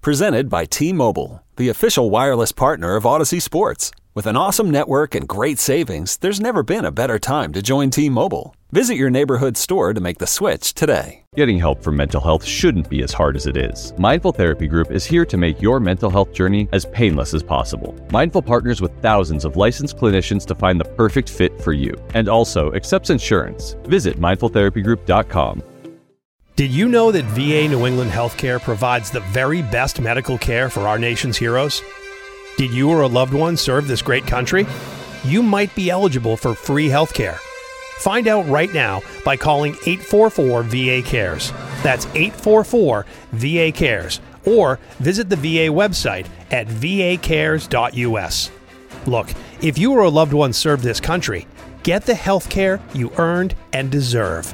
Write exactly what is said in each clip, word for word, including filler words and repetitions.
Presented by T-Mobile, the official wireless partner of Odyssey Sports. With an awesome network and great savings, there's never been a better time to join T-Mobile. Visit your neighborhood store to make the switch today. Getting help for mental health shouldn't be as hard as it is. Mindful Therapy Group is here to make your mental health journey as painless as possible. Mindful partners with thousands of licensed clinicians to find the perfect fit for you, and also accepts insurance. Visit mindful therapy group dot com. Did you know that V A New England Healthcare provides the very best medical care for our nation's heroes? Did you or a loved one serve this great country? You might be eligible for free healthcare. Find out right now by calling eight four four V A cares. That's eight four four V A cares. Or visit the V A website at v a cares dot u s. Look, if you or a loved one served this country, get the healthcare you earned and deserve.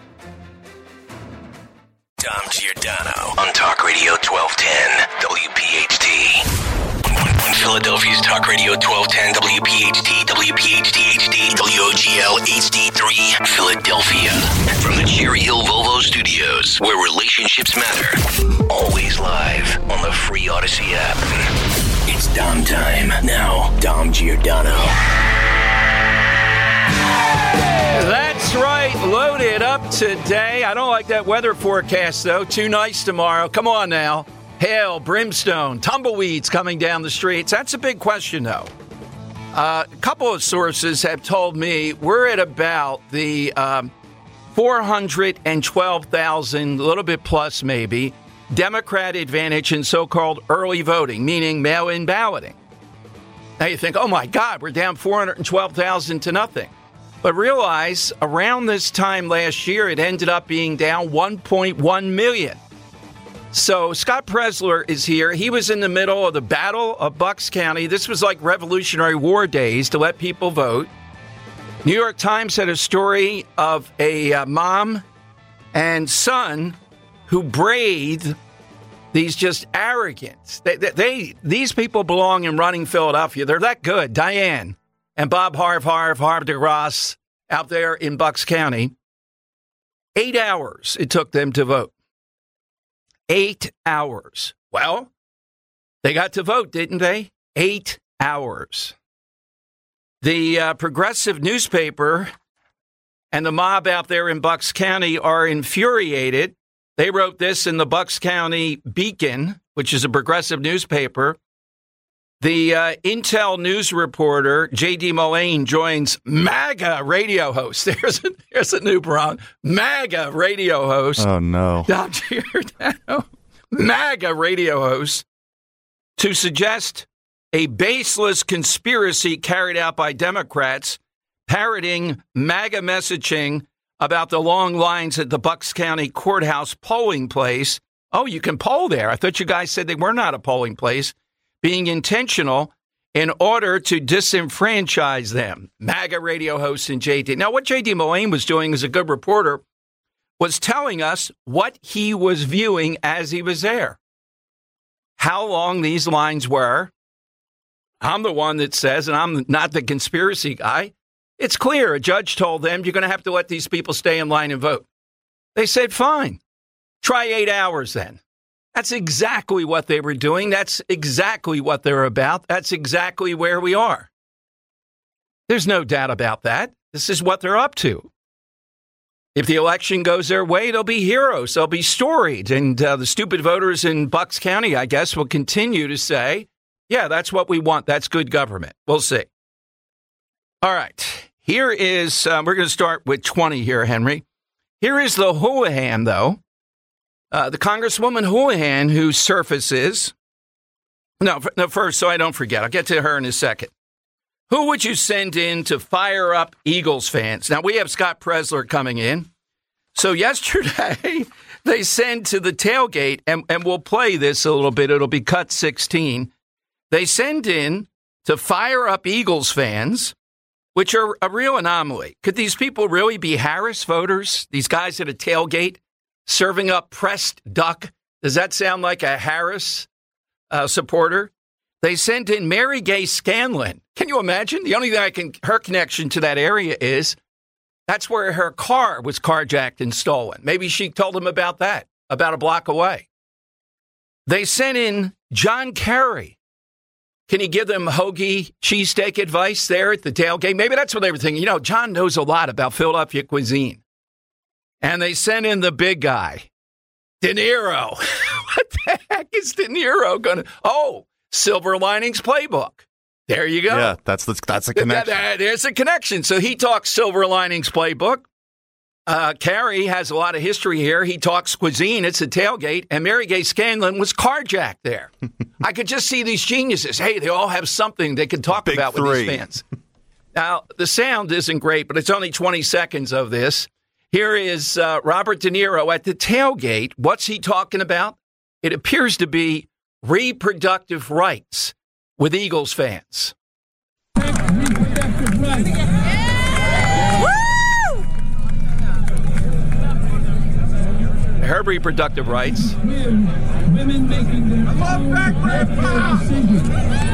Dom Giordano on Talk Radio twelve ten W P H T. Philadelphia's Talk Radio twelve ten W P H T, W P H T H D, W O G L H D three, Philadelphia. From the Cherry Hill Volvo Studios, where relationships matter. Always live on the free Odyssey app. It's Dom time. Now, Dom Giordano. That's right. Loaded up today. I don't like that weather forecast, though. Too nice tomorrow. Come on now. Hail, brimstone, tumbleweeds coming down the streets. That's a big question, though. Uh, a couple of sources have told me we're at about the um, four hundred twelve thousand, a little bit plus maybe, Democrat advantage in so-called early voting, meaning mail-in balloting. Now you think, oh, my God, we're down four hundred twelve thousand to nothing. But realize around this time last year, it ended up being down one point one million. So Scott Presler is here. He was in the middle of the Battle of Bucks County. This was like Revolutionary War days to let people vote. New York Times had a story of a uh, mom and son who braved these just arrogant. They, they, they these people belong in running Philadelphia. They're that good. Diane and Bob Harv Harv Harv de Ross out there in Bucks County. Eight hours it took them to vote. Eight hours. Well, they got to vote, didn't they? Eight hours. The uh, Progressive newspaper and the mob out there in Bucks County are infuriated. They wrote this in the Bucks County Beacon, which is a Progressive newspaper. The uh, Intel news reporter, J D Mullane, joins MAGA radio host. There's a, there's a new Bron. MAGA radio host. Oh, no. Dom Giordano, MAGA radio host, to suggest a baseless conspiracy carried out by Democrats parroting MAGA messaging about the long lines at the Bucks County Courthouse polling place. Oh, you can poll there. I thought you guys said they were not a polling place. Being intentional in order to disenfranchise them. MAGA radio host and J D. Now, what J D Mullane was doing as a good reporter was telling us what he was viewing as he was there. How long these lines were. I'm the one that says, and I'm not the conspiracy guy, it's clear. A judge told them, you're going to have to let these people stay in line and vote. They said, fine. Try eight hours then. That's exactly what they were doing. That's exactly what they're about. That's exactly where we are. There's no doubt about that. This is what they're up to. If the election goes their way, they'll be heroes. They'll be storied. And uh, the stupid voters in Bucks County, I guess, will continue to say, yeah, that's what we want. That's good government. We'll see. All right. Here is, uh, we're going to start with twenty here, Henry. Here is the Houlihan, though. Uh, the Congresswoman Houlihan, who surfaces. No, no, first, so I don't forget. I'll get to her in a second. Who would you send in to fire up Eagles fans? Now, we have Scott Presler coming in. So yesterday, they sent to the tailgate, and, and we'll play this a little bit. It'll be cut sixteen. They send in to fire up Eagles fans, which are a real anomaly. Could these people really be Harris voters? These guys at a tailgate? Serving up pressed duck. Does that sound like a Harris uh, supporter? They sent in Mary Gay Scanlon. Can you imagine? The only thing I can, her connection to that area is that's where her car was carjacked and stolen. Maybe she told them about that, about a block away. They sent in John Kerry. Can you give them hoagie cheesesteak advice there at the tailgate? Maybe that's what they were thinking. You know, John knows a lot about Philadelphia cuisine. And they sent in the big guy, De Niro. What the heck is De Niro going to? Oh, Silver Linings Playbook. There you go. Yeah, that's the, that's a connection. That, that, there's a connection. So he talks Silver Linings Playbook. Uh, Kerry has a lot of history here. He talks cuisine. It's a tailgate. And Mary Gay Scanlon was carjacked there. I could just see these geniuses. Hey, they all have something they can talk Big about three. with these fans. Now, the sound isn't great, but it's only twenty seconds of this. Here is uh, Robert De Niro at the tailgate. What's he talking about? It appears to be reproductive rights with Eagles fans. Reproductive rights. Her reproductive rights. Women making their own decisions.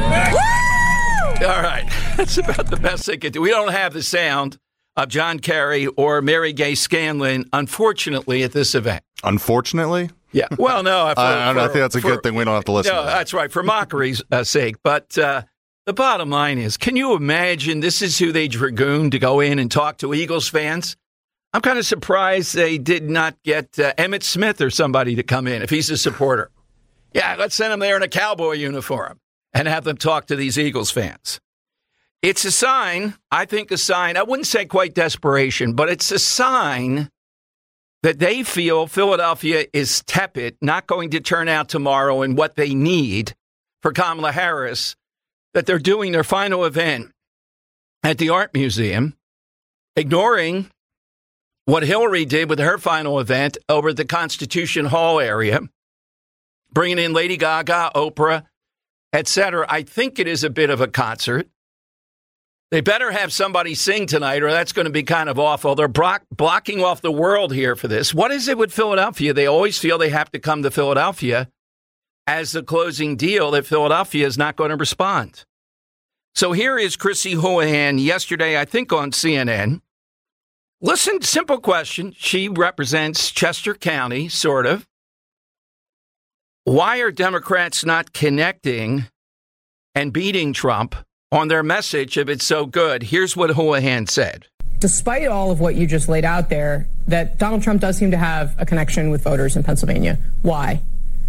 All right. That's about the best they could do. We don't have the sound of John Kerry or Mary Gay Scanlon, unfortunately, at this event. Unfortunately? Yeah. Well, no. For, I, I, for, I think that's a for, good thing. We don't have to listen no, to that. That's right. For mockery's uh, sake. But uh, the bottom line is, can you imagine this is who they dragooned to go in and talk to Eagles fans? I'm kind of surprised they did not get uh, Emmitt Smith or somebody to come in if he's a supporter. Yeah, let's send him there in a cowboy uniform and have them talk to these Eagles fans. It's a sign, I think a sign, I wouldn't say quite desperation, but it's a sign that they feel Philadelphia is tepid, not going to turn out tomorrow and what they need for Kamala Harris, that they're doing their final event at the Art Museum, ignoring what Hillary did with her final event over at the Constitution Hall area, bringing in Lady Gaga, Oprah, et cetera. I think it is a bit of a concert. They better have somebody sing tonight, or that's going to be kind of awful. They're block- blocking off the world here for this. What is it with Philadelphia? They always feel they have to come to Philadelphia as the closing deal, that Philadelphia is not going to respond. So here is Chrissy Houlihan yesterday, I think on C N N. Listen, simple question. She represents Chester County, sort of. Why are Democrats not connecting and beating Trump on their message if it's so good? Here's what Houlihan said. Despite all of what you just laid out there, that Donald Trump does seem to have a connection with voters in Pennsylvania. Why?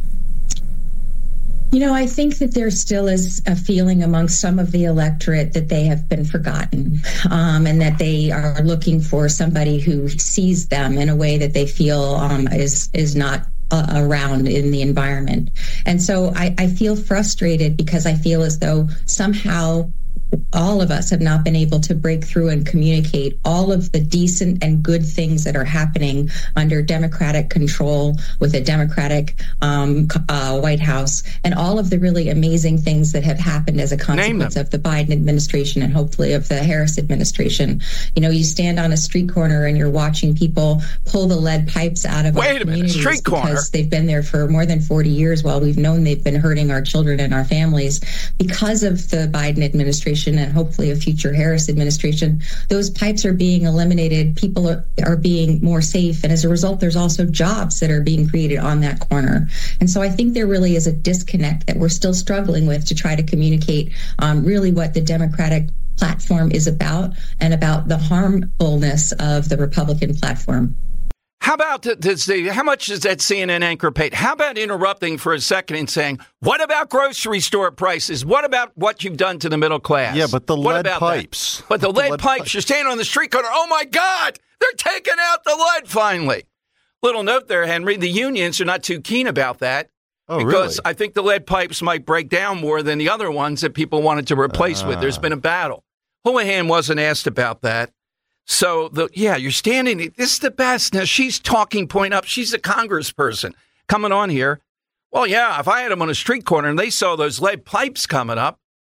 You know, I think that there still is a feeling among some of the electorate that they have been forgotten, um, and that they are looking for somebody who sees them in a way that they feel um, is is not uh, around in the environment. And so I, I feel frustrated because I feel as though somehow all of us have not been able to break through and communicate all of the decent and good things that are happening under Democratic control with a Democratic um, uh, White House, and all of the really amazing things that have happened as a consequence of the Biden administration and hopefully of the Harris administration. You know, you stand on a street corner and you're watching people pull the lead pipes out of Wait our a minute, communities street corner? because they've been there for more than forty years while we've known they've been hurting our children and our families. Because of the Biden administration and hopefully a future Harris administration, those pipes are being eliminated. People are, are being more safe. And as a result, there's also jobs that are being created on that corner. And so I think there really is a disconnect that we're still struggling with to try to communicate um, really what the Democratic platform is about and about the harmfulness of the Republican platform. How about, does the, how much does that C N N anchor pay? How about interrupting for a second and saying, what about grocery store prices? What about what you've done to the middle class? Yeah, but the what lead about pipes. That? But the, the lead, lead pipes, pipes. you're standing on the street corner. Oh, my God, they're taking out the lead finally. Little note there, Henry. The unions are not too keen about that. Oh, because really? I think the lead pipes might break down more than the other ones that people wanted to replace uh. with. There's been a battle. Houlihan wasn't asked about that. So, the, yeah, you're standing. This is the best. Now, she's talking point up. She's a congressperson coming on here. Well, yeah, if I had them on a street corner and they saw those lead pipes coming up.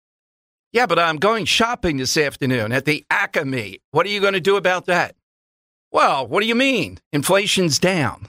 Yeah, but I'm going shopping this afternoon at the Acme. What are you going to do about that? Well, what do you mean? Inflation's down.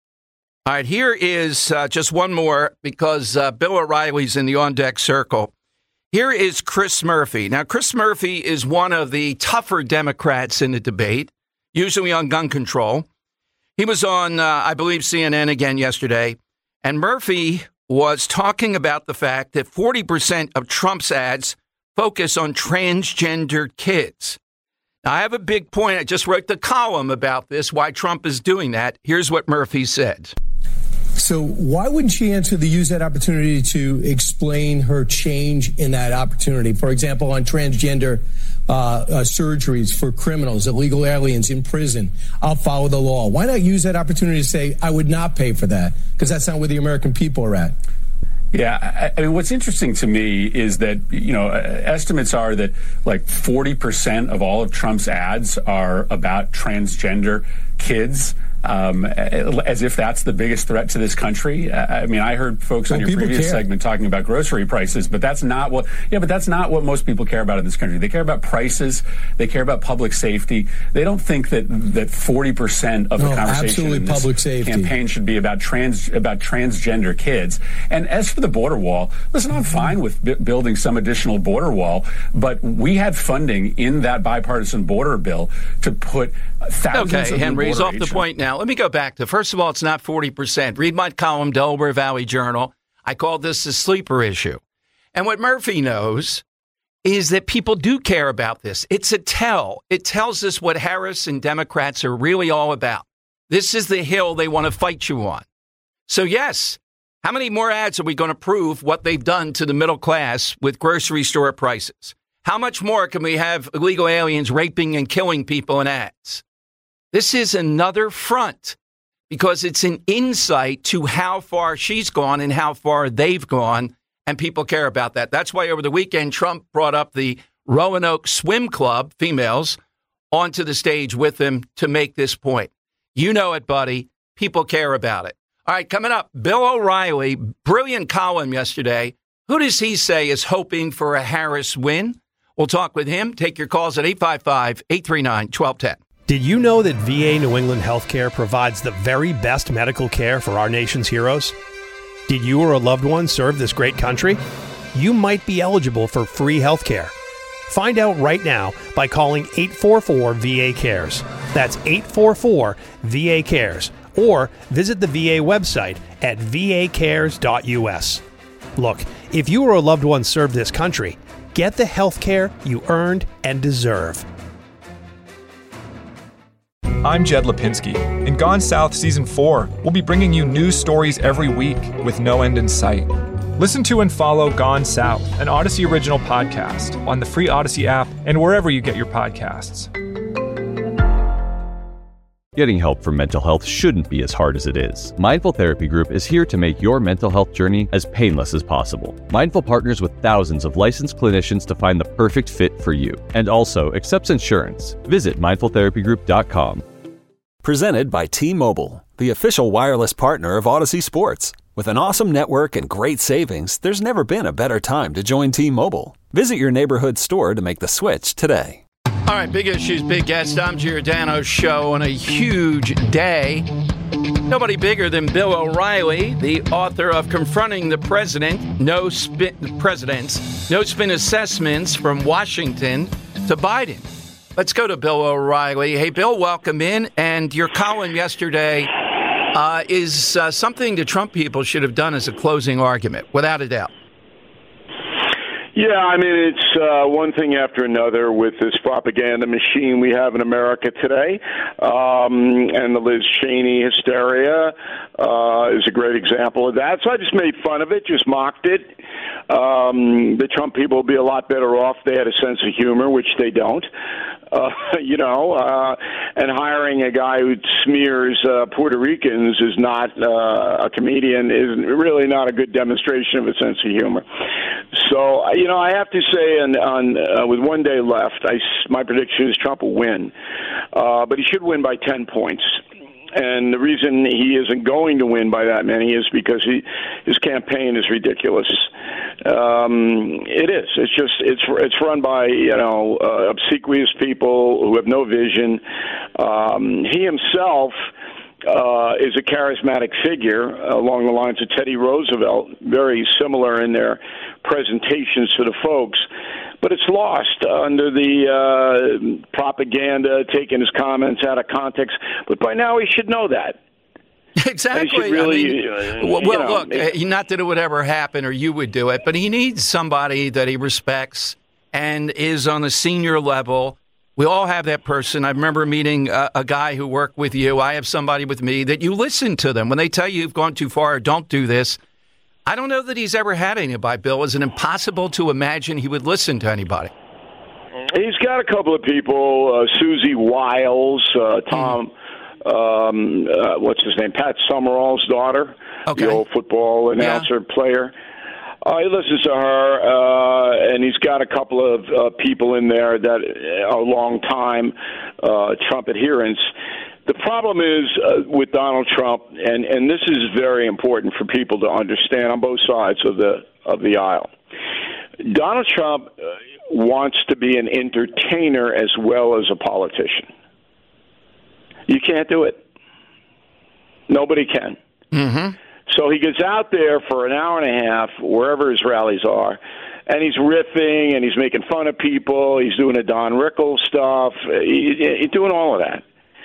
All right, here is uh, just one more because uh, Bill O'Reilly's in the on-deck circle. Here is Chris Murphy. Now, Chris Murphy is one of the tougher Democrats in the debate, usually on gun control. He was on, uh, I believe, C N N again yesterday. And Murphy was talking about the fact that forty percent of Trump's ads focus on transgender kids. Now, I have a big point. I just wrote the column about this, why Trump is doing that. Here's what Murphy said. So why wouldn't she answer the use that opportunity to explain her change in that opportunity? For example, on transgender uh, uh, surgeries for criminals, illegal aliens in prison. I'll follow the law. Why not use that opportunity to say, I would not pay for that? Because that's not where the American people are at. Yeah, I mean, what's interesting to me is that, you know, estimates are that like forty percent of all of Trump's ads are about transgender kids. Um, as if that's the biggest threat to this country. I mean, I heard folks well, on your previous care. segment talking about grocery prices, but that's not what, yeah, but that's not what most people care about in this country. They care about prices. They care about public safety. They don't think that, that forty percent of no, the conversation in this public safety. campaign should be about trans, about transgender kids. And as for the border wall, listen, I'm fine with b- building some additional border wall, but we had funding in that bipartisan border bill to put thousands okay, of Henry, he's off agents. the point now. Let me go back to, first of all, it's not forty percent. Read my column, Delaware Valley Journal. I called this the sleeper issue. And what Murphy knows is that people do care about this. It's a tell. It tells us what Harris and Democrats are really all about. This is the hill they want to fight you on. So, yes, how many more ads are we going to prove what they've done to the middle class with grocery store prices? How much more can we have illegal aliens raping and killing people in ads? This is another front because it's an insight to how far she's gone and how far they've gone, and people care about that. That's why over the weekend, Trump brought up the Roanoke Swim Club, females, onto the stage with him to make this point. You know it, buddy. People care about it. All right, coming up, Bill O'Reilly, brilliant column yesterday. Who does he say is hoping for a Harris win? We'll talk with him. Take your calls at eight five five, eight three nine, one two one zero. Did you know that V A New England Healthcare provides the very best medical care for our nation's heroes? Did you or a loved one serve this great country? You might be eligible for free healthcare. Find out right now by calling eight four four V A cares. That's eight four four V A cares. Or visit the V A website at v a cares dot u s. Look, if you or a loved one served this country, get the health care you earned and deserve. I'm Jed Lipinski. In Gone South Season four, we'll be bringing you news stories every week with no end in sight. Listen to and follow Gone South, an Odyssey original podcast, on the free Odyssey app and wherever you get your podcasts. Getting help for mental health shouldn't be as hard as it is. Mindful Therapy Group is here to make your mental health journey as painless as possible. Mindful partners with thousands of licensed clinicians to find the perfect fit for you, and also accepts insurance. Visit mindful therapy group dot com. Presented by T-Mobile, the official wireless partner of Odyssey Sports. With an awesome network and great savings, there's never been a better time to join T-Mobile. Visit your neighborhood store to make the switch today. All right, big issues, big guest. I'm Giordano's show on a huge day. Nobody bigger than Bill O'Reilly, the author of Confronting the President, No Spin Presidents, No Spin Assessments from Washington to Biden. Let's go to Bill O'Reilly. Hey, Bill, welcome in. And your column yesterday uh, is uh, something the Trump people should have done as a closing argument, without a doubt. Yeah, I mean, it's uh, one thing after another with this propaganda machine we have in America today. Um, and the Liz Cheney hysteria uh, is a great example of that. So I just made fun of it, just mocked it. Um, the Trump people would be a lot better off if they had a sense of humor, which they don't. Uh, you know, uh, and hiring a guy who smears uh, Puerto Ricans is not uh, a comedian, is really not a good demonstration of a sense of humor. So, you know, I have to say, on, on uh, with one day left, I, my prediction is Trump will win. Uh, but he should win by ten points. And the reason he isn't going to win by that many is because he, his campaign is ridiculous. Um, it is. It's just it's it's run by you know uh, obsequious people who have no vision. Um, he himself uh, is a charismatic figure along the lines of Teddy Roosevelt, very similar in their presentations to the folks. But it's lost under the uh, propaganda, taking his comments out of context. But by now he should know that. Exactly. Really, I mean, uh, well, you know, look, it, uh, not that it would ever happen or you would do it, but he needs somebody that he respects and is on a senior level. We all have that person. I remember meeting a, a guy who worked with you. I have somebody with me that you listen to them. When they tell you you've gone too far, don't do this. I don't know that he's ever had anybody, Bill. Is it impossible to imagine he would listen to anybody? He's got a couple of people, uh, Susie Wiles, uh, Tom, um, uh, what's his name, Pat Summerall's daughter, okay. the old football announcer yeah. player. Uh, he listens to her, uh, and he's got a couple of uh, people in there that are long-time uh, Trump adherents. The problem is uh, with Donald Trump, and, and this is very important for people to understand on both sides of the of the aisle. Donald Trump uh, wants to be an entertainer as well as a politician. You can't do it. Nobody can. Mm-hmm. So he gets out there for an hour and a half, wherever his rallies are, and he's riffing and he's making fun of people. He's doing the Don Rickles stuff. He, he's doing all of that.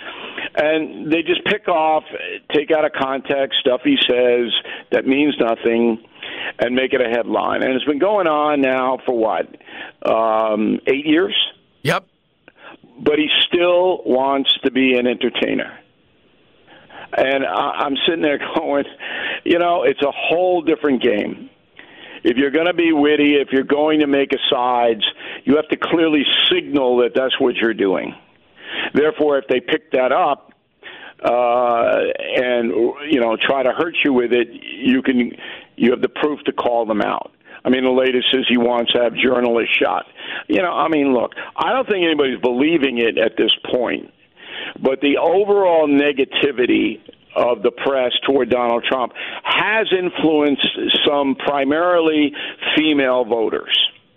And they just pick off, take out of context stuff he says that means nothing and make it a headline. And it's been going on now for what, um, eight years? Yep. But he still wants to be an entertainer. And I'm sitting there going, you know, it's a whole different game. If you're going to be witty, if you're going to make asides, you have to clearly signal that that's what you're doing. Therefore, if they pick that up uh, and, you know, try to hurt you with it, you can you have the proof to call them out. I mean, the latest is he wants to have journalists shot. You know, I mean, look, I don't think anybody's believing it at this point. But the overall negativity of the press toward Donald Trump has influenced some primarily female voters.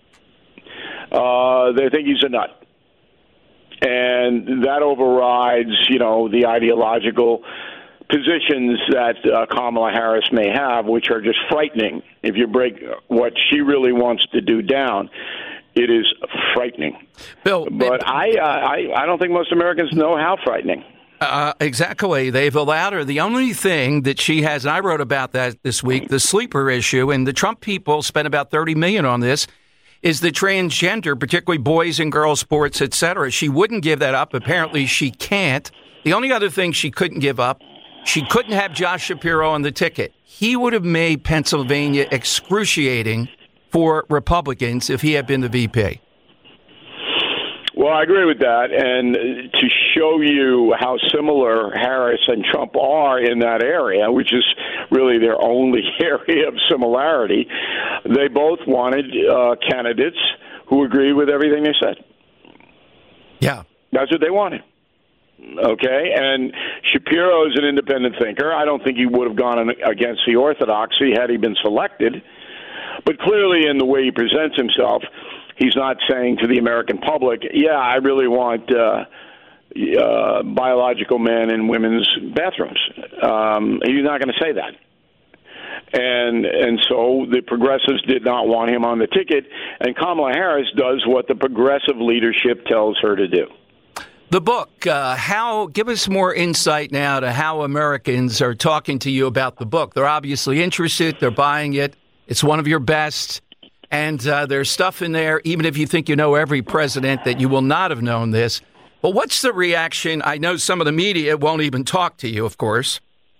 Uh, they think he's a nut. And that overrides, you know, the ideological positions that uh, Kamala Harris may have, which are just frightening. If you break what she really wants to do down, it is frightening. Bill, but I, uh, I, I don't think most Americans know how frightening. Uh, exactly. They've allowed her. The only thing that she has, and I wrote about that this week, the sleeper issue, and the Trump people spent about thirty million dollars on this, is the transgender, particularly boys and girls sports, et cetera. She wouldn't give that up. Apparently she can't. The only other thing she couldn't give up, she couldn't have Josh Shapiro on the ticket. He would have made Pennsylvania excruciating for Republicans if he had been the V P. Well, I agree with that. And to show you how similar Harris and Trump are in that area, which is really their only area of similarity, they both wanted uh, candidates who agreed with everything they said. Yeah. That's what they wanted. Okay? And Shapiro is an independent thinker. I don't think he would have gone against the orthodoxy had he been selected. But clearly in the way he presents himself, he's not saying to the American public, yeah, I really want uh, uh, biological men in women's bathrooms. Um, he's not going to say that. And and so the progressives did not want him on the ticket, and Kamala Harris does what the progressive leadership tells her to do. The book, uh, how give us more insight now to how Americans are talking to you about the book. They're obviously interested. They're buying it. It's one of your best. And uh, there's stuff in there, even if you think you know every president, that you will not have known this. But what's the reaction? I know some of the media won't even talk to you, of course.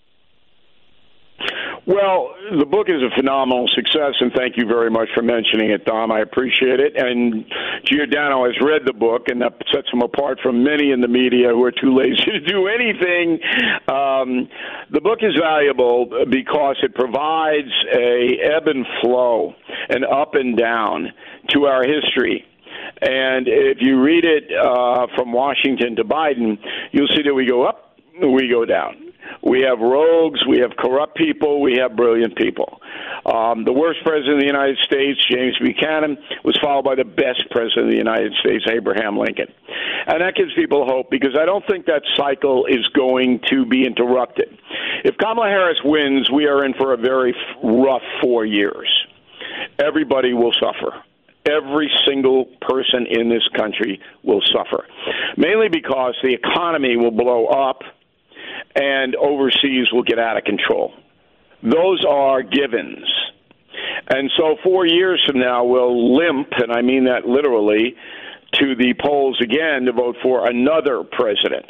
Well, the book is a phenomenal success, and thank you very much for mentioning it, Dom. I appreciate it. And Giordano has read the book, and that sets him apart from many in the media who are too lazy to do anything. Um, the book is valuable because it provides a ebb and flow, an up and down to our history. And if you read it uh, from Washington to Biden, you'll see that we go up, we go down. We have rogues, we have corrupt people, we have brilliant people. Um, the worst president of the United States, James Buchanan, was followed by the best president of the United States, Abraham Lincoln. And that gives people hope because I don't think that cycle is going to be interrupted. If Kamala Harris wins, we are in for a very rough four years. Everybody will suffer. Every single person in this country will suffer, mainly because the economy will blow up. and overseas will get out of control. Those are givens. And so four years from now, we'll limp, and I mean that literally, to the polls again to vote for another president.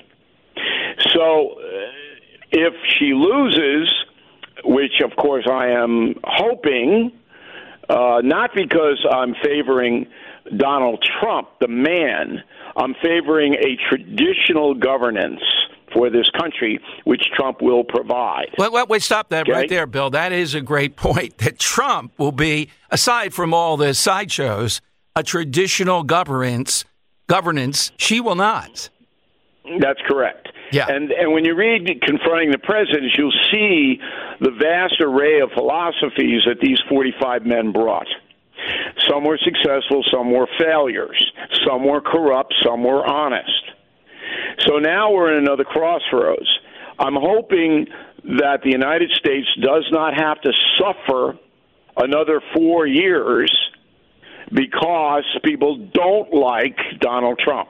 So if she loses, which of course I am hoping, uh, not because I'm favoring Donald Trump, the man, I'm favoring a traditional governance for this country, which Trump will provide. Wait, wait, wait stop that okay? right there, Bill. That is a great point, that Trump will be, aside from all the sideshows, a traditional governance. Governance, she will not. That's correct. Yeah. And and when you read Confronting the President, you'll see the vast array of philosophies that these forty-five men brought. Some were successful, some were failures. Some were corrupt, some were honest. So now we're in another crossroads. I'm hoping that the United States does not have to suffer another four years because people don't like Donald Trump.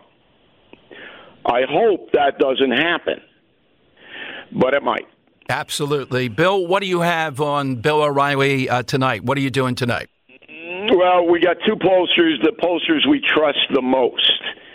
I hope that doesn't happen, but it might. Absolutely. Bill, what do you have on Bill O'Reilly uh, tonight? What are you doing tonight? Well, we got two pollsters, the pollsters we trust the most.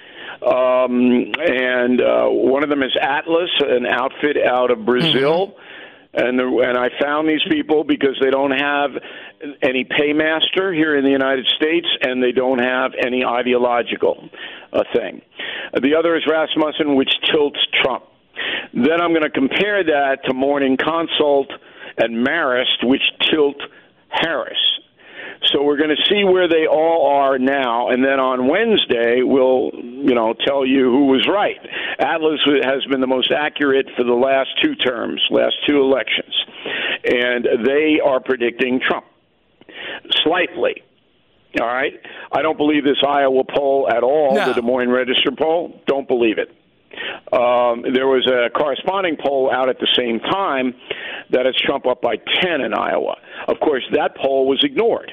Um, and uh, one of them is Atlas, an outfit out of Brazil. Mm-hmm. And, the, and I found these people because they don't have any paymaster here in the United States, and they don't have any ideological uh, thing. The other is Rasmussen, which tilts Trump. Then I'm going to compare that to Morning Consult and Marist, which tilt Harris. So we're going to see where they all are now, and then on Wednesday we'll, you know, tell you who was right. Atlas has been the most accurate for the last two terms, last two elections, and they are predicting Trump slightly. All right? I don't believe this Iowa poll at all, no. The Des Moines Register poll. Don't believe it. Um, there was a corresponding poll out at the same time that has Trump up by ten in Iowa. Of course, that poll was ignored.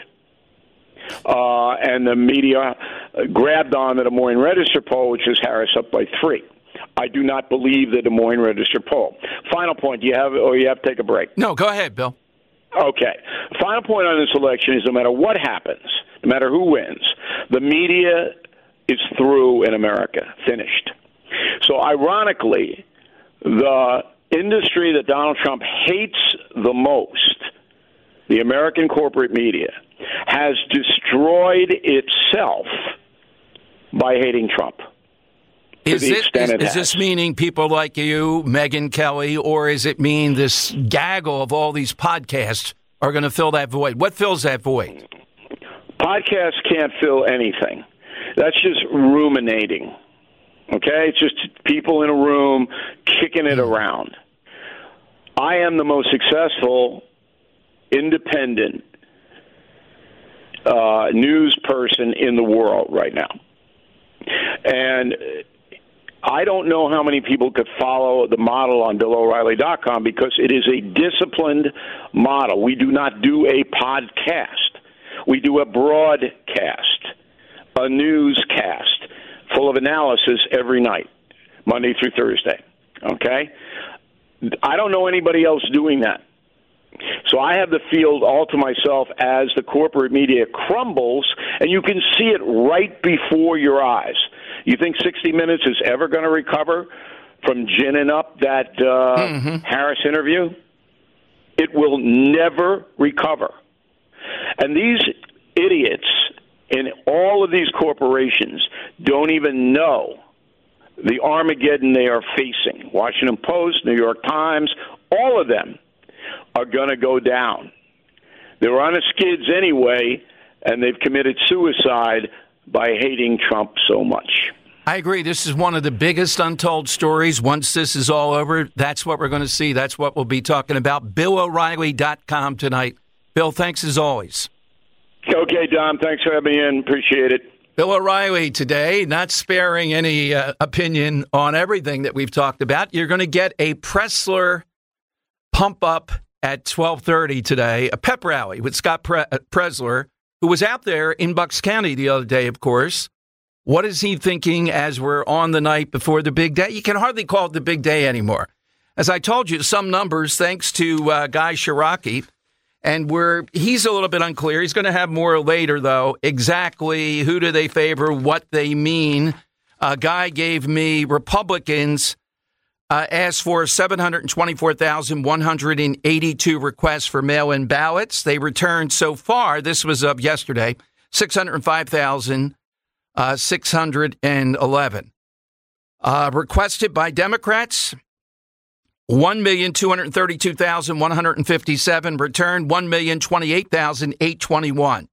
Uh, and the media grabbed on the Des Moines Register poll, which is Harris up by three. I do not believe the Des Moines Register poll. Final point. Do you have, or you have to take a break? No, go ahead, Bill. Okay. Final point on this election is no matter what happens, no matter who wins, the media is through in America, finished. So ironically, the industry that Donald Trump hates the most, the American corporate media, has destroyed itself by hating Trump. Is, it, is, is this meaning people like you, Megyn Kelly, or is it mean this gaggle of all these podcasts are going to fill that void? What fills that void? Podcasts can't fill anything. That's just ruminating. Okay? It's just people in a room kicking it around. I am the most successful independent uh, news person in the world right now. And I don't know how many people could follow the model on Bill O'Reilly dot com because it is a disciplined model. We do not do a podcast. We do a broadcast, a newscast full of analysis every night, Monday through Thursday. Okay? I don't know anybody else doing that. So I have the field all to myself as the corporate media crumbles, and you can see it right before your eyes. You think sixty minutes is ever going to recover from ginning up that uh, mm-hmm. Harris interview? It will never recover. And these idiots in all of these corporations don't even know the Armageddon they are facing. Washington Post, New York Times, all of them are going to go down. They're on the skids anyway, and they've committed suicide by hating Trump so much. I agree. This is one of the biggest untold stories. Once this is all over, that's what we're going to see. That's what we'll be talking about. Bill O'Reilly dot com tonight. Bill, thanks as always. Okay, Dom. Thanks for having me in. Appreciate it. Bill O'Reilly today, not sparing any uh, opinion on everything that we've talked about. You're going to get a Pressler pump-up at twelve thirty today, a pep rally with Scott Pre- Presler, who was out there in Bucks County the other day, of course. What is he thinking as we're on the night before the big day? You can hardly call it the big day anymore. As I told you, some numbers, thanks to uh, Guy Shiraki, and we're, he's a little bit unclear. He's going to have more later, though, exactly who do they favor, what they mean. Uh, Guy gave me Republicans uh, asked for seven hundred twenty-four thousand one hundred eighty-two requests for mail-in ballots. They returned so far, this was up yesterday, six hundred five thousand six hundred eleven. Uh, requested by Democrats, one million two hundred thirty-two thousand one hundred fifty-seven. Returned, one million twenty-eight thousand eight hundred twenty-one.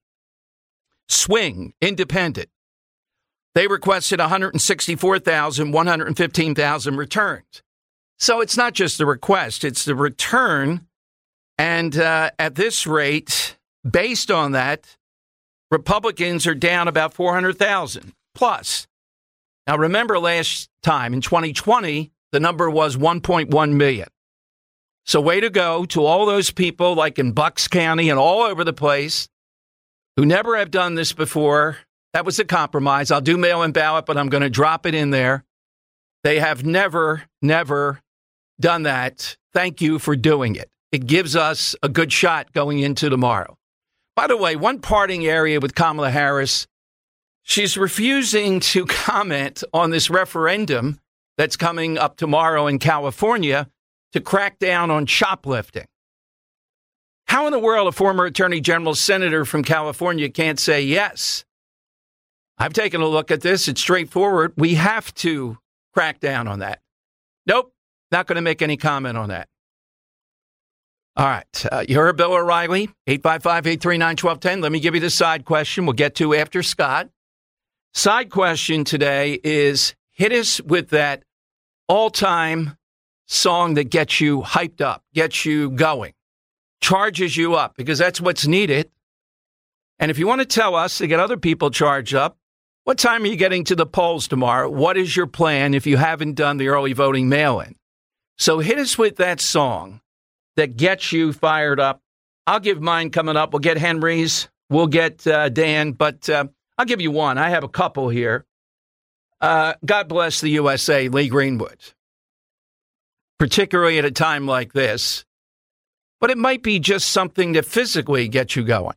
Swing, independent. They requested one hundred sixty-four thousand one hundred fifteen thousand returns. So it's not just the request, it's the return. And uh, at this rate, based on that, Republicans are down about four hundred thousand plus. Now, remember last time in twenty twenty, the number was one point one million. So way to go to all those people like in Bucks County and all over the place who never have done this before. That was a compromise. I'll do mail-in ballot, but I'm going to drop it in there. They have never, never done that. Thank you for doing it. It gives us a good shot going into tomorrow. By the way, one parting area with Kamala Harris, she's refusing to comment on this referendum that's coming up tomorrow in California to crack down on shoplifting. How in the world a former Attorney General Senator from California can't say yes? I've taken a look at this. It's straightforward. We have to crack down on that. Nope, not going to make any comment on that. All right. Uh, you heard Bill O'Reilly, eight five five, eight three nine, one two one zero. Let me give you the side question we'll get to after Scott. Side question today is hit us with that all-time song that gets you hyped up, gets you going, charges you up, because that's what's needed. And if you want to tell us to get other people charged up, what time are you getting to the polls tomorrow? What is your plan if you haven't done the early voting mail-in? So hit us with that song that gets you fired up. I'll give mine coming up. We'll get Henry's. We'll get uh, Dan. But uh, I'll give you one. I have a couple here. Uh, God bless the U S A, Lee Greenwood. Particularly at a time like this. But it might be just something to physically get you going.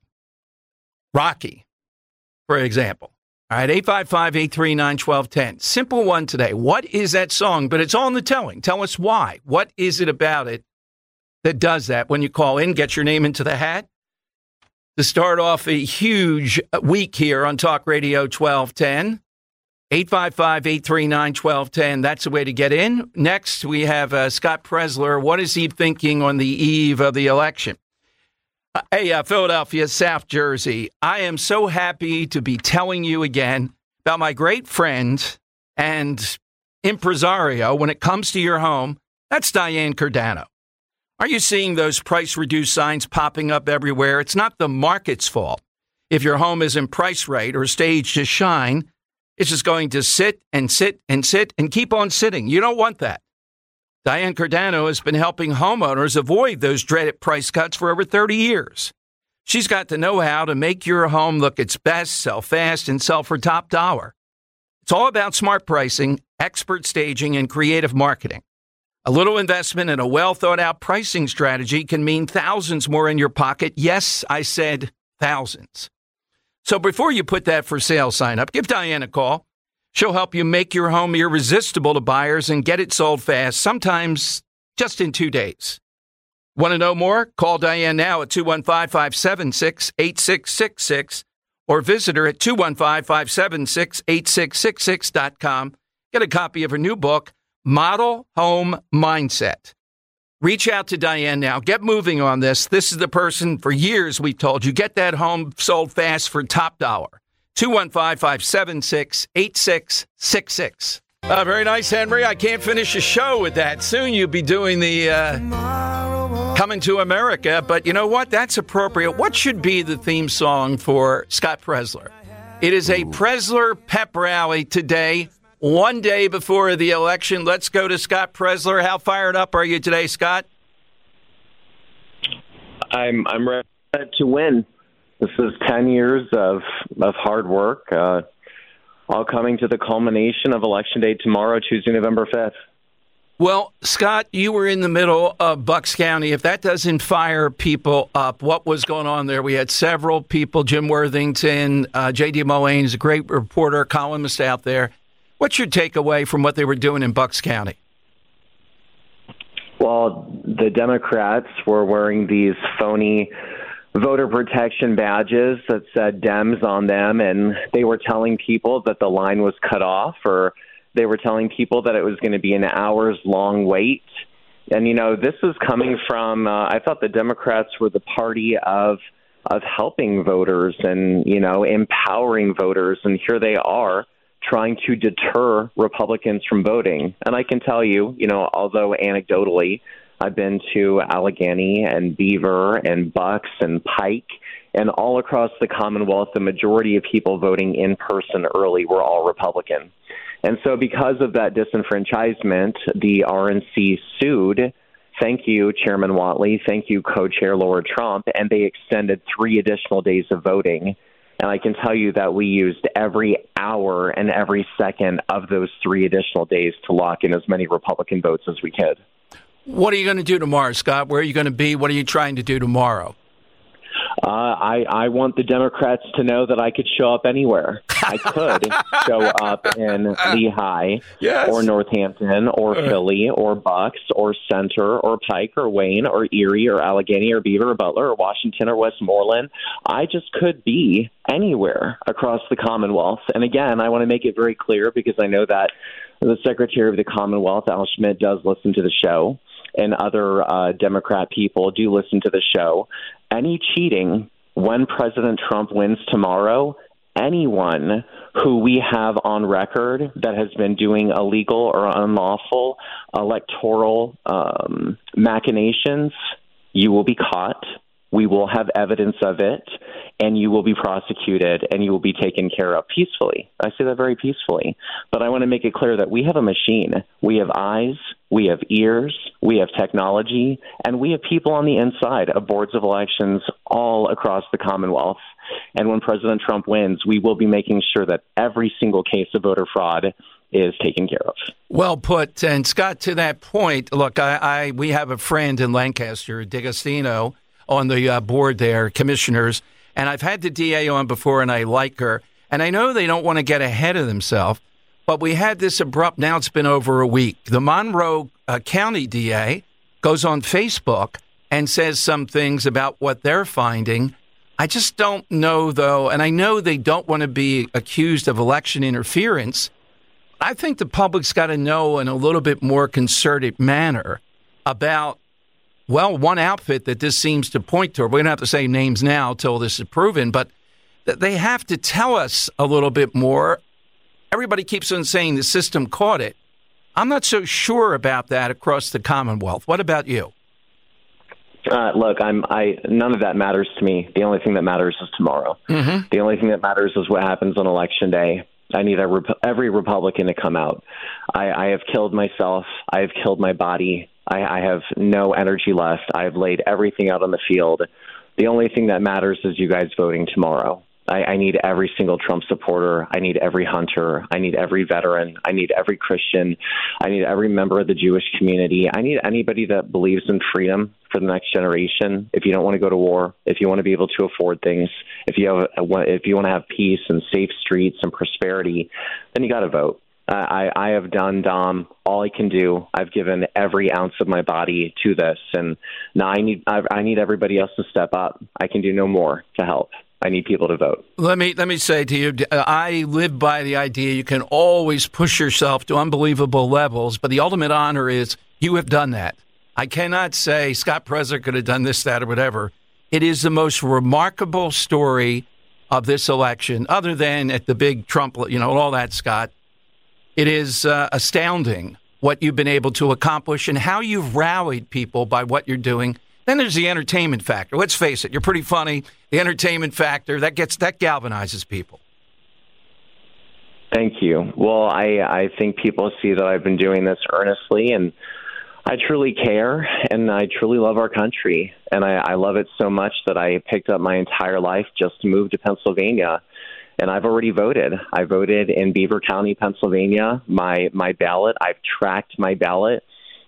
Rocky, for example. All right, eight five five, eight three nine, one two one zero. Simple one today. What is that song? But it's all in the telling. Tell us why. What is it about it that does that? When you call in, get your name into the hat. To start off a huge week here on Talk Radio twelve ten. eight five five, eight three nine, one two one zero. That's the way to get in. Next, we have uh, Scott Presler. What is he thinking on the eve of the election? Uh, hey, uh, Philadelphia, South Jersey. I am so happy to be telling you again about my great friend and impresario when it comes to your home. That's Diane Cardano. Are you seeing those price-reduced signs popping up everywhere? It's not the market's fault. If your home isn't priced right or staged to shine, it's just going to sit and sit and sit and keep on sitting. You don't want that. Diane Cardano has been helping homeowners avoid those dreaded price cuts for over thirty years. She's got the know-how to make your home look its best, sell fast, and sell for top dollar. It's all about smart pricing, expert staging, and creative marketing. A little investment in a well-thought-out pricing strategy can mean thousands more in your pocket. Yes, I said thousands. So before you put that for sale sign up, give Diane a call. She'll help you make your home irresistible to buyers and get it sold fast, sometimes just in two days. Want to know more? Call Diane now at two one five, five seven six, eight six six six or visit her at two one five, five seven six, eight six six six dot com. Get a copy of her new book, Model Home Mindset. Reach out to Diane now. Get moving on this. This is the person for years we've told you, get that home sold fast for top dollar. two one five, five seven six, eight six six six. Uh, very nice, Henry. I can't finish a show with that. Soon you'll be doing the uh, Coming to America. But you know what? That's appropriate. What should be the theme song for Scott Presler? It is a Presler pep rally today. One day before the election. Let's go to Scott Presler. How fired up are you today, Scott? I'm I'm ready to win. This is ten years of of hard work, uh, all coming to the culmination of Election Day tomorrow, Tuesday, November fifth. Well, Scott, you were in the middle of Bucks County. If that doesn't fire people up, what was going on there? We had several people, Jim Worthington, uh, J D. Mullane is a great reporter, columnist out there. What's your takeaway from what they were doing in Bucks County? Well, the Democrats were wearing these phony voter protection badges that said Dems on them, and they were telling people that the line was cut off, or they were telling people that it was going to be an hours-long wait. And, you know, this is coming from, uh, I thought the Democrats were the party of of helping voters and, you know, empowering voters. And here they are trying to deter Republicans from voting. And I can tell you, you know, although anecdotally, I've been to Allegheny and Beaver and Bucks and Pike, and all across the Commonwealth, the majority of people voting in person early were all Republican. And so because of that disenfranchisement, the R N C sued. Thank you, Chairman Whatley. Thank you, Co-Chair Laura Trump. And they extended three additional days of voting. And I can tell you that we used every hour and every second of those three additional days to lock in as many Republican votes as we could. What are you going to do tomorrow, Scott? Where are you going to be? What are you trying to do tomorrow? Uh, I, I want the Democrats to know that I could show up anywhere. I could show up in Lehigh yes. or Northampton or uh. Philly or Bucks or Center or Pike or Wayne or Erie or Allegheny or Beaver or Butler or Washington or Westmoreland. I just could be anywhere across the Commonwealth. And again, I want to make it very clear because I know that the Secretary of the Commonwealth, Al Schmidt, does listen to the show, and other uh, Democrat people do listen to the show. Any cheating when President Trump wins tomorrow, anyone who we have on record that has been doing illegal or unlawful electoral um, machinations, you will be caught. We will have evidence of it, and you will be prosecuted, and you will be taken care of peacefully. I say that very peacefully. But I want to make it clear that we have a machine. We have eyes, we have ears, we have technology, and we have people on the inside of boards of elections all across the Commonwealth. And when President Trump wins, we will be making sure that every single case of voter fraud is taken care of. Well put. And Scott, to that point, look, I, I we have a friend in Lancaster, D'Agostino, on the uh, board there, commissioners, and I've had the D A on before, and I like her. And I know they don't want to get ahead of themselves, but we had this abrupt, now it's been over a week. The Monroe uh, County D A goes on Facebook and says some things about what they're finding. I just don't know, though, and I know they don't want to be accused of election interference. I think the public's got to know in a little bit more concerted manner about, well, one outfit that this seems to point to. We don't have to say names now until this is proven, but they have to tell us a little bit more. Everybody keeps on saying the system caught it. I'm not so sure about that across the Commonwealth. What about you? Uh, look, I'm. I none of that matters to me. The only thing that matters is tomorrow. Mm-hmm. The only thing that matters is what happens on Election Day. I need a, every Republican to come out. I, I have killed myself. I have killed my body. I, I have no energy left. I have laid everything out on the field. The only thing that matters is you guys voting tomorrow. I, I need every single Trump supporter. I need every hunter. I need every veteran. I need every Christian. I need every member of the Jewish community. I need anybody that believes in freedom for the next generation. If you don't want to go to war, if you want to be able to afford things, if you have, if you want to have peace and safe streets and prosperity, then you got to vote. I, I have done, Dom, all I can do. I've given every ounce of my body to this, and now I need I, I need everybody else to step up. I can do no more to help. I need people to vote. Let me let me say to you, I live by the idea you can always push yourself to unbelievable levels, but the ultimate honor is you have done that. I cannot say Scott Presler could have done this, that, or whatever. It is the most remarkable story of this election, other than at the big Trump, you know, all that, Scott. It is uh, astounding what you've been able to accomplish and how you've rallied people by what you're doing. Then there's the entertainment factor. Let's face it, you're pretty funny. The entertainment factor, that gets that galvanizes people. Thank you. Well, I, I think people see that I've been doing this earnestly, and I truly care, and I truly love our country. And I, I love it so much that I picked up my entire life just to move to Pennsylvania. And I've already voted. I voted in Beaver County, Pennsylvania. My my ballot, I've tracked my ballot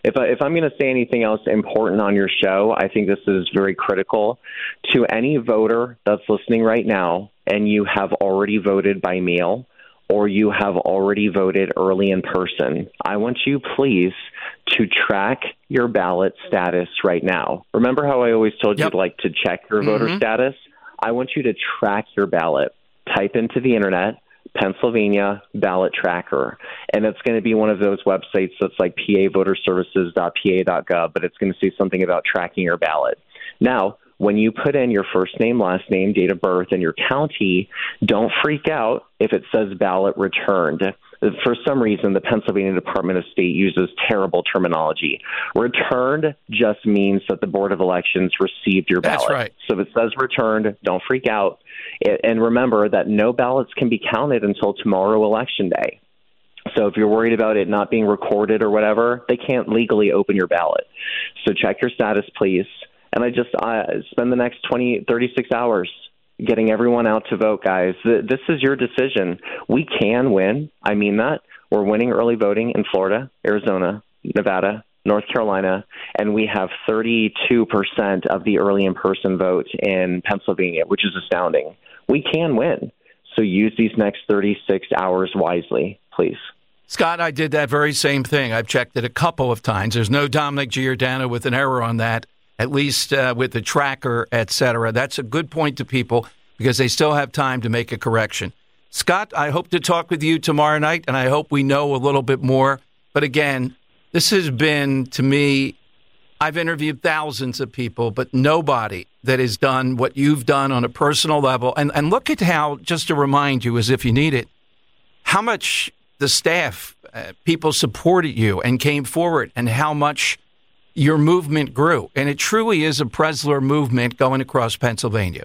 if, I, if I'm going to say anything else important on your show, I think this is very critical to any voter that's listening right now, and you have already voted by mail or you have already voted early in person. I want you, please, to track your ballot status right now. Remember how I always told yep. you like to check your mm-hmm. voter status? I want you to track your ballot. Type into the internet, Pennsylvania ballot tracker, and it's going to be one of those websites that's like p a voter services dot p a dot gov, but it's going to say something about tracking your ballot. Now, when you put in your first name, last name, date of birth, and your county, don't freak out if it says ballot returned. For some reason, the Pennsylvania Department of State uses terrible terminology. Returned just means that the Board of Elections received your ballot. That's right. So if it says returned, don't freak out. And remember that no ballots can be counted until tomorrow, Election Day. So if you're worried about it not being recorded or whatever, they can't legally open your ballot. So check your status, please. And I just uh, spend the next twenty, thirty-six hours getting everyone out to vote, guys. This is your decision. We can win. I mean that. We're winning early voting in Florida, Arizona, Nevada, North Carolina, and we have thirty-two percent of the early in-person vote in Pennsylvania, which is astounding. We can win. So use these next thirty-six hours wisely, please. Scott, I did that very same thing. I've checked it a couple of times. There's no Dominic Giordano with an error on that, at least uh, with the tracker, et cetera. That's a good point to people because they still have time to make a correction. Scott, I hope to talk with you tomorrow night, and I hope we know a little bit more. But again, this has been, to me, I've interviewed thousands of people, but nobody that has done what you've done on a personal level. And, and look at how, just to remind you, as if you need it, how much the staff, uh, people supported you and came forward, and how much your movement grew. And it truly is a Pressler movement going across Pennsylvania.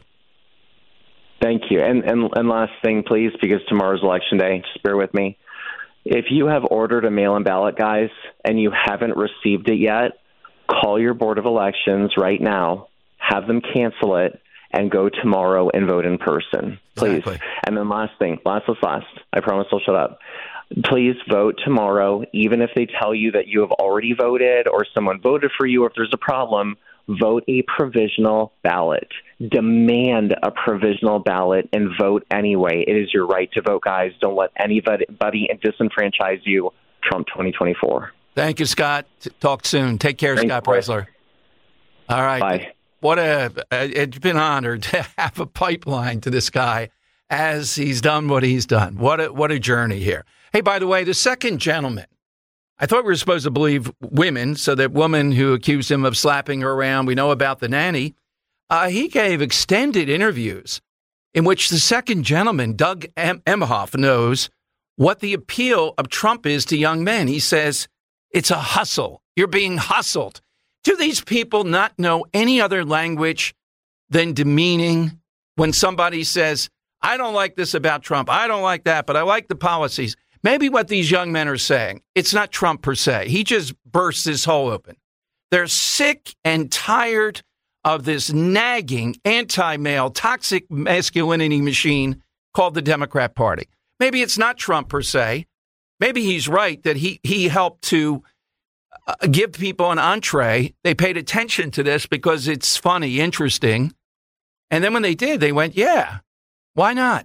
Thank you. And, and, and last thing, please, because tomorrow's Election Day, just bear with me. If you have ordered a mail-in ballot, guys, and you haven't received it yet, call your Board of Elections right now, have them cancel it, and go tomorrow and vote in person, please. Exactly. And then last thing, last, last, last, I promise I'll shut up. Please vote tomorrow, even if they tell you that you have already voted or someone voted for you, or if there's a problem, vote a provisional ballot. Demand a provisional ballot and vote anyway. It is your right to vote, guys. Don't let anybody disenfranchise you. Trump twenty twenty-four. Thank you, Scott. Talk soon. Take care, Thanks, Scott Pressler. All right. Bye. What a, it's been honored to have a pipeline to this guy as he's done what he's done. What a, what a journey here. Hey, by the way, the second gentleman, I thought we were supposed to believe women, so that woman who accused him of slapping her around, we know about the nanny. Uh, he gave extended interviews in which the second gentleman, Doug em- Emhoff, knows what the appeal of Trump is to young men. He says, it's a hustle. You're being hustled. Do these people not know any other language than demeaning when somebody says, I don't like this about Trump, I don't like that, but I like the policies? Maybe what these young men are saying, it's not Trump per se. He just burst his hole open. They're sick and tired of this nagging, anti-male, toxic masculinity machine called the Democrat Party. Maybe it's not Trump per se. Maybe he's right that he, he helped to uh, give people an entree. They paid attention to this because it's funny, interesting. And then when they did, they went, yeah, why not?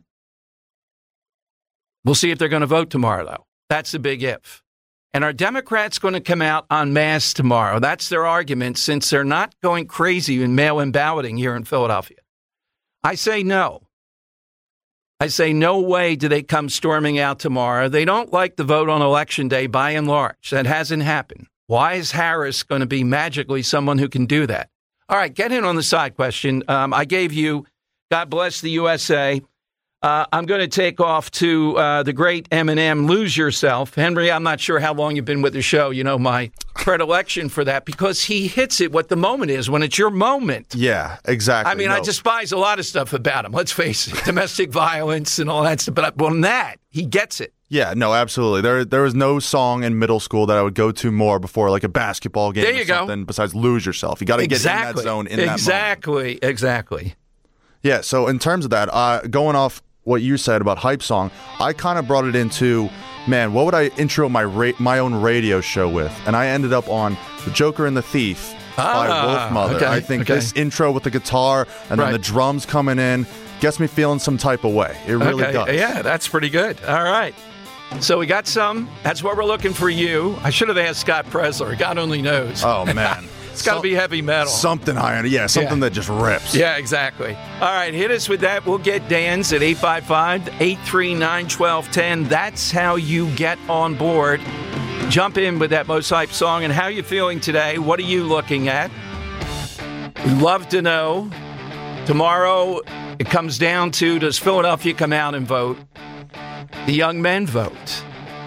We'll see if they're going to vote tomorrow, though. That's the big if. And are Democrats going to come out en masse tomorrow? That's their argument, since they're not going crazy in mail-in balloting here in Philadelphia. I say no. I say no way do they come storming out tomorrow. They don't like the vote on Election Day by and large. That hasn't happened. Why is Harris going to be magically someone who can do that? All right, get in on the side question. Um, I gave you, God bless the U S A. Uh, I'm going to take off to uh, the great Eminem, Lose Yourself. Henry, I'm not sure how long you've been with the show. You know, my predilection for that, because he hits it what the moment is when it's your moment. Yeah, exactly. I mean, no. I despise a lot of stuff about him. Let's face it, domestic violence and all that stuff. But on that, he gets it. Yeah, no, absolutely. There there was no song in middle school that I would go to more before, like a basketball game there you or something, go. besides Lose Yourself. You got to exactly. get in that zone in exactly. that moment. Exactly, exactly. Yeah, so in terms of that, uh, going off what you said about Hype Song, I kind of brought it into man, what would I intro my ra- my own radio show with? And I ended up on The Joker and the Thief by Ah, Wolfmother. okay, I think okay. this intro with the guitar and Right. then the drums coming in gets me feeling some type of way. It really okay. does. Yeah, that's pretty good. All right. So we got some. That's what we're looking for you. I should have asked Scott Presler. God only knows. Oh, man. It's got to be heavy metal. Something high. Yeah, something Yeah. that just rips. Yeah, exactly. All right, hit us with that. We'll get Dan's at eight five five, eight three nine, one two one zero. That's how you get on board. Jump in with that most hyped song. And how you feeling today? What are you looking at? We'd love to know. Tomorrow, it comes down to, does Philadelphia come out and vote? The young men vote.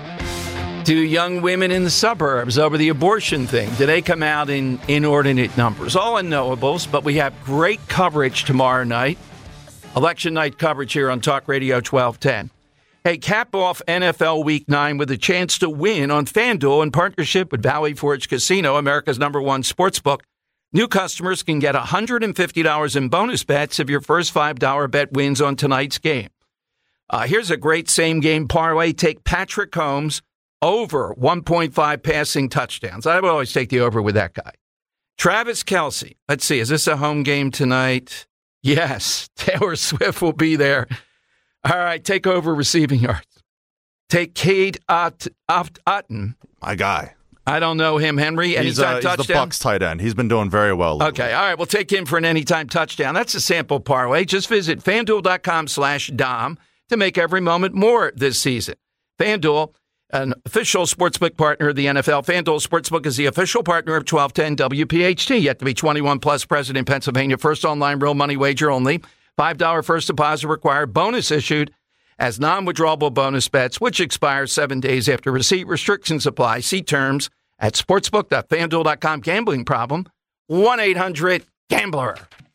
Do young women in the suburbs over the abortion thing, do they come out in inordinate numbers? All unknowables, but we have great coverage tomorrow night. Election night coverage here on Talk Radio twelve ten. Hey, cap off N F L Week nine with a chance to win on FanDuel in partnership with Valley Forge Casino, America's number one sportsbook. New customers can get one hundred fifty dollars in bonus bets if your first five dollars bet wins on tonight's game. Uh, here's a great same-game parlay. Take Patrick Mahomes over one point five passing touchdowns. I would always take the over with that guy. Travis Kelce. Let's see. Is this a home game tonight? Yes. Taylor Swift will be there. All right. Take over receiving yards. Take Cade Ott- Ott- Otton. My guy. I don't know him, Henry. He's, Anytime uh, he's touchdown? the Bucs tight end. He's been doing very well lately. Okay. All right. We'll take him for an anytime touchdown. That's a sample parlay. Just visit FanDuel.com slash Dom to make every moment more this season. FanDuel, an official sportsbook partner of the N F L. FanDuel Sportsbook is the official partner of twelve ten W P H T. You have to be twenty-one plus, present in Pennsylvania. First online real money wager only. five dollars first deposit required. Bonus issued as non-withdrawable bonus bets, which expire seven days after receipt. Restrictions apply. See terms at sportsbook dot fan duel dot com. Gambling problem? one eight hundred gambler.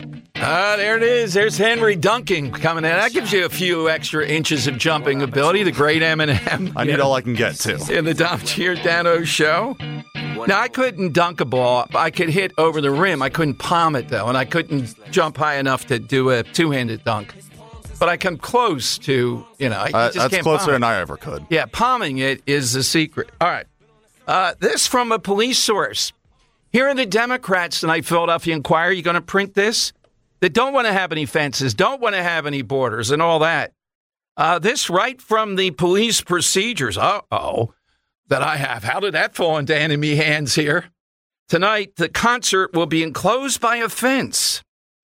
Ah, there it is. There's Henry dunking coming in. That gives you a few extra inches of jumping ability. The great Eminem. I need all I can get, too. In the Dom Giordano show. Now, I couldn't dunk a ball. I could hit over the rim. I couldn't palm it, though, and I couldn't jump high enough to do a two-handed dunk. But I come close to, you know, I Uh, just that's can't closer palm than it. I ever could. Yeah, palming it is the secret. All right. Uh, this from a police source. Here are the Democrats tonight, Philadelphia Inquirer. You going to print this? That don't want to have any fences, don't want to have any borders and all that. Uh, this right from the police procedures. Uh-oh, that I have. How did that fall into enemy hands here? Tonight, the concert will be enclosed by a fence.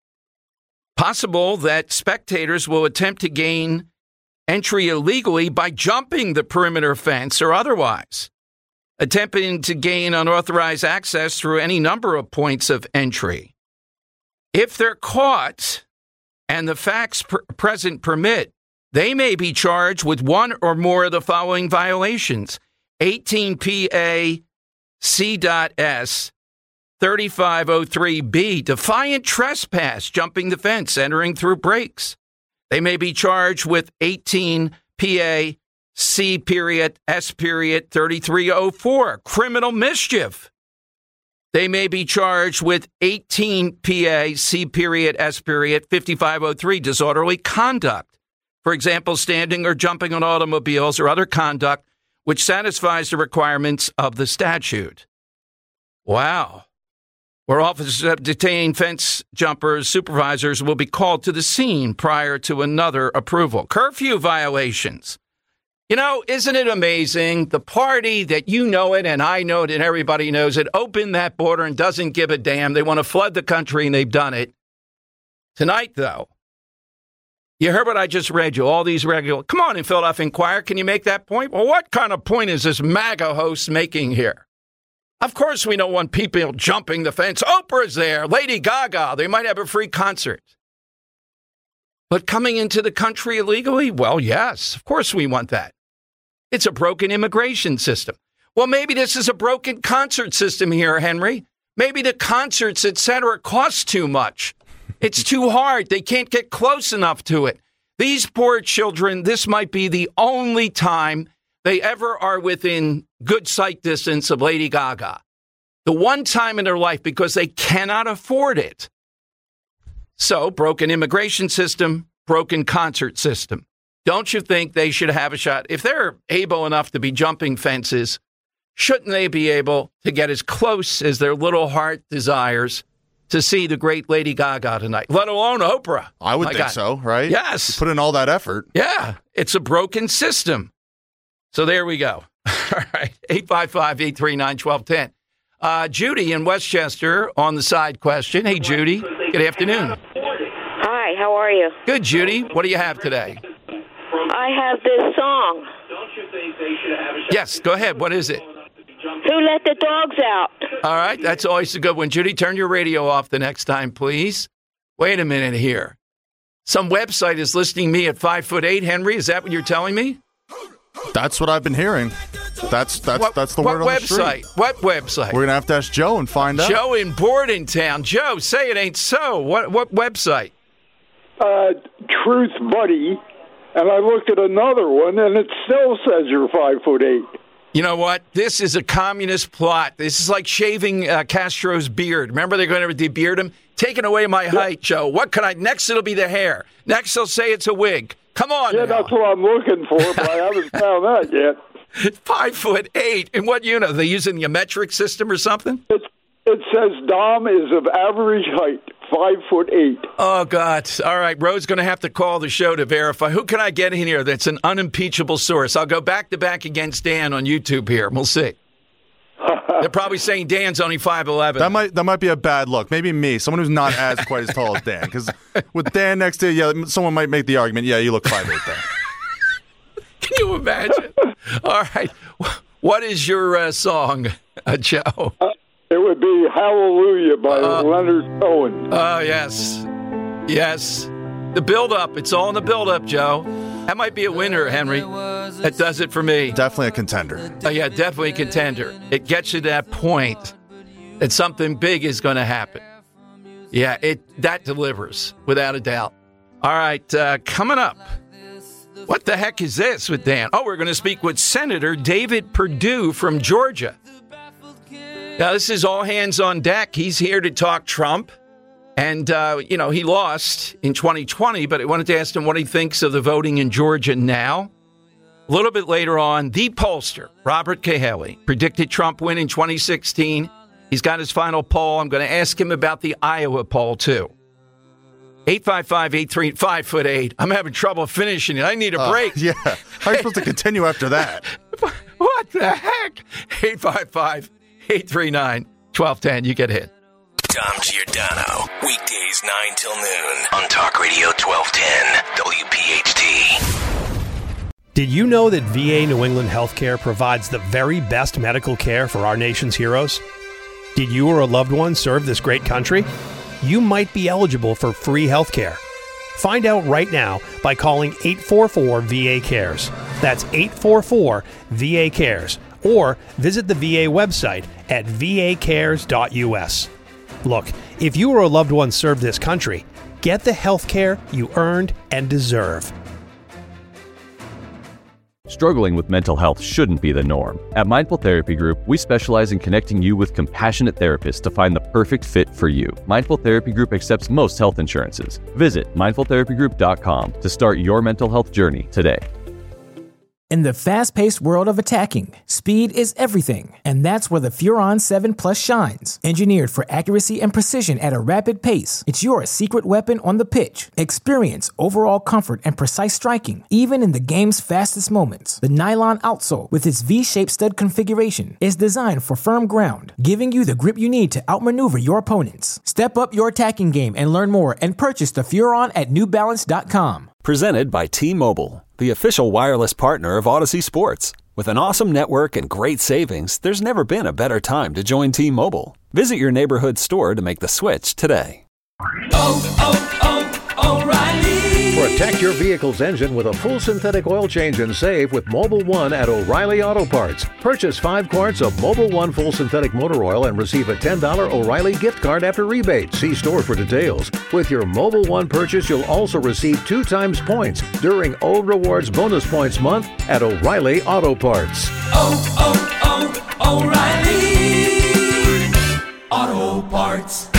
Possible that spectators will attempt to gain entry illegally by jumping the perimeter fence or otherwise, attempting to gain unauthorized access through any number of points of entry. If they're caught and the facts per- present permit, they may be charged with one or more of the following violations. eighteen P A C.S thirty-five oh three B, defiant trespass, jumping the fence, entering through breaks. They may be charged with eighteen P A C period S period thirty-three oh four, criminal mischief. They may be charged with eighteen P A C period S period fifty-five oh three, disorderly conduct. For example, standing or jumping on automobiles or other conduct which satisfies the requirements of the statute. Wow. Where officers have detained fence jumpers, supervisors will be called to the scene prior to another approval. Curfew violations. You know, isn't it amazing? The party that you know it and I know it and everybody knows it opened that border and doesn't give a damn. They want to flood the country and they've done it. Tonight, though, you heard what I just read you, all these regular. Come on in, Philadelphia Inquirer. Can you make that point? Well, what kind of point is this MAGA host making here? Of course, we don't want people jumping the fence. Oprah's there, Lady Gaga. They might have a free concert. But coming into the country illegally? Well, yes, of course we want that. It's a broken immigration system. Well, maybe this is a broken concert system here, Henry. Maybe the concerts, et cetera, cost too much. It's too hard. They can't get close enough to it. These poor children, this might be the only time they ever are within good sight distance of Lady Gaga. The one time in their life because they cannot afford it. So, broken immigration system, broken concert system. don't you think they should have a shot? If they're able enough to be jumping fences, shouldn't they be able to get as close as their little heart desires to see the great Lady Gaga tonight, let alone Oprah? I would My think God. so, right? Yes. You put in all that effort. Yeah, it's a broken system. So there we go. All right, eight five five, eight three nine, one two one zero. Uh, Judy in Westchester on the side question. Hey, Judy. Good afternoon. Hi, how are you? Good, Judy. What do you have today? I have this song. Yes, go ahead. What is it? Who Let the Dogs Out? All right, that's always a good one. Judy, turn your radio off the next time, please. Wait a minute here. Some website is listing me at five foot eight, Henry. Is that what you're telling me? That's what I've been hearing. That's that's what, that's the what word on website? the street. What website? We're gonna have to ask Joe and find out. Joe in Bordentown. Joe, say it ain't so. What what website? Uh, Truth Buddy, and I looked at another one, and it still says you're five foot eight. You know what? This is a communist plot. This is like shaving uh, Castro's beard. Remember they're going to debeard him? Taking away my height, Joe. What can I? Next it'll be the hair. Next they'll say it's a wig. Come on. Yeah, now. that's what I'm looking for, but I haven't found that yet. Five foot eight. And what unit? Are they using the metric system or something? It's, it says Dom is of average height, five foot eight. Oh, God. All right. Roe's going to have to call the show to verify. Who can I get in here that's an unimpeachable source? I'll go back to back against Dan on YouTube here. We'll see. They're probably saying Dan's only five eleven. That might that might be a bad look. Maybe me, someone who's not as quite as tall as Dan. Because with Dan next to you, yeah, someone might make the argument, yeah, you look five eight there. Can you imagine? All right. What is your uh, song, uh, Joe? Uh, it would be Hallelujah by uh, Leonard Cohen. Oh, yes. Yes. The build-up. It's all in the build-up, Joe. That might be a winner, Henry. That does it for me. Definitely a contender. Oh, yeah, definitely a contender. It gets you to that point that something big is going to happen. Yeah, it that delivers, without a doubt. All right, uh, coming up. What the heck is this with Dan? Oh, we're going to speak with Senator David Perdue from Georgia. Now, this is all hands on deck. He's here to talk Trump. And, uh, you know, he lost in twenty twenty, but I wanted to ask him what he thinks of the voting in Georgia now. A little bit later on, the pollster, Robert Cahaly, predicted Trump win in twenty sixteen. He's got his final poll. I'm going to ask him about the Iowa poll, too. eight five five, eight three five foot eight. I'm having trouble finishing it. I need a break. Uh, yeah. How are you supposed to continue after that? What the heck? eight five five, eight three nine, one two one zero. You get hit. Dom Giordano, weekdays nine till noon on Talk Radio twelve ten W P H T. Did you know that V A New England Healthcare provides the very best medical care for our nation's heroes? Did you or a loved one serve this great country? You might be eligible for free healthcare. Find out right now by calling eight four four V A cares. That's eight four four V A cares. Or visit the V A website at v a cares dot u s. Look, if you or a loved one served this country, get the health care you earned and deserve. Struggling with mental health shouldn't be the norm. At Mindful Therapy Group, we specialize in connecting you with compassionate therapists to find the perfect fit for you. Mindful Therapy Group accepts most health insurances. Visit mindful therapy group dot com to start your mental health journey today. In the fast-paced world of attacking, speed is everything, and that's where the Furon seven Plus shines. Engineered for accuracy and precision at a rapid pace, it's your secret weapon on the pitch. Experience overall comfort and precise striking, even in the game's fastest moments. The nylon outsole, with its V-shaped stud configuration, is designed for firm ground, giving you the grip you need to outmaneuver your opponents. Step up your attacking game and learn more and purchase the Furon at new balance dot com. Presented by T-Mobile, the official wireless partner of Odyssey Sports. With an awesome network and great savings, there's never been a better time to join T-Mobile. Visit your neighborhood store to make the switch today. Oh, oh, oh, O'Reilly! Protect your vehicle's engine with a full synthetic oil change and save with Mobil one at O'Reilly Auto Parts. Purchase five quarts of Mobil one full synthetic motor oil and receive a ten dollars O'Reilly gift card after rebate. See store for details. With your Mobil one purchase, you'll also receive two times points during O Rewards Bonus Points Month at O'Reilly Auto Parts. Oh, oh, oh, O'Reilly Auto Parts.